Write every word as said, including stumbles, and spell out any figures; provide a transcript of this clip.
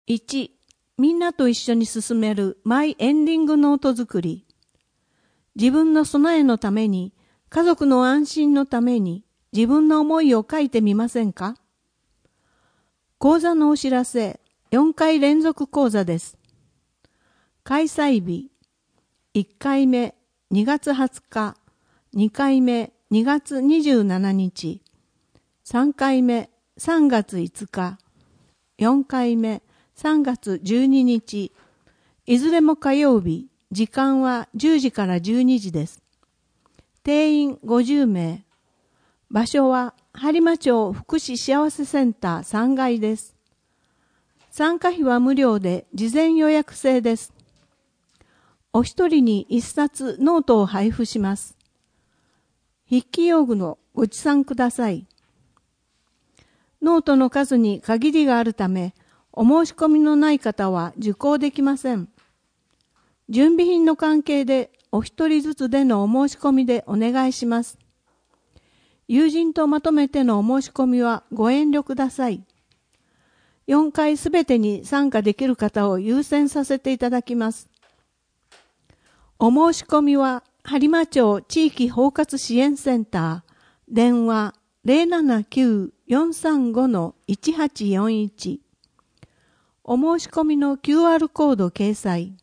いち、みんなと一緒に進めるマイエンディングノート作り。自分の備えのために、家族の安心のために、自分の思いを書いてみませんか？講座のお知らせ、よんかい連続講座です。開催日、いっかいめにがつはつか、にかいめにがつにじゅうしちにち、さんかいめさんがついつか、よんかいめさんがつじゅうににち、いずれも火曜日、時間はじゅうじからじゅうにじです。定員ごじゅうめい。場所は播磨町福祉幸せセンターさんがいです。参加費は無料で事前予約制です。お一人に一冊ノートを配布します。筆記用具のご持参ください。ノートの数に限りがあるため、お申し込みのない方は受講できません。準備品の関係でお一人ずつでのお申し込みでお願いします。友人とまとめてのお申し込みはご遠慮ください。よんかいすべてに参加できる方を優先させていただきます。お申し込みは播磨町地域包括支援センター、電話 ゼロななきゅう よんさんご のいちはちよんいち。お申し込みの キューアール コード掲載。